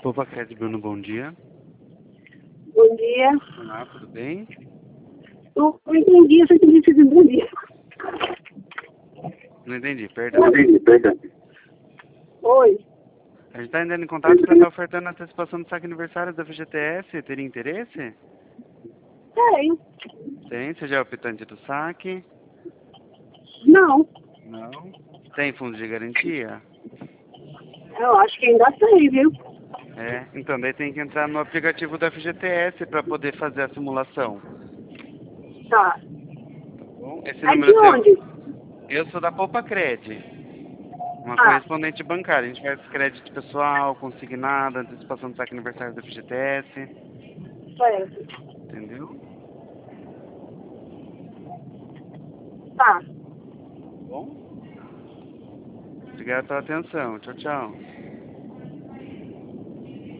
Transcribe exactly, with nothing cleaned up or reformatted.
Opa, Cred Bruno, bom dia. Bom dia. Olá, tudo bem? Eu não entendi, eu só entendi que bom dia. Não entendi, perdão. Não entendi, perdão. Oi. A gente está entrando em contato para estar ofertando a antecipação do saque aniversário da F G T S. Teria interesse? Tem. Tem. Você já é optante do saque? Não. Não. Tem fundo de garantia? Eu acho que ainda tem, viu? É. Então, daí tem que entrar no aplicativo da F G T S para poder fazer a simulação. Tá. Bom, esse É número de seu... onde? Eu sou da Poupa Cred. Uma Ah, correspondente bancária. A gente faz crédito pessoal, consignado, antecipação do saque aniversário da F G T S. certo. Entendeu? Tá. Bom? Obrigado pela atenção. Tchau, tchau.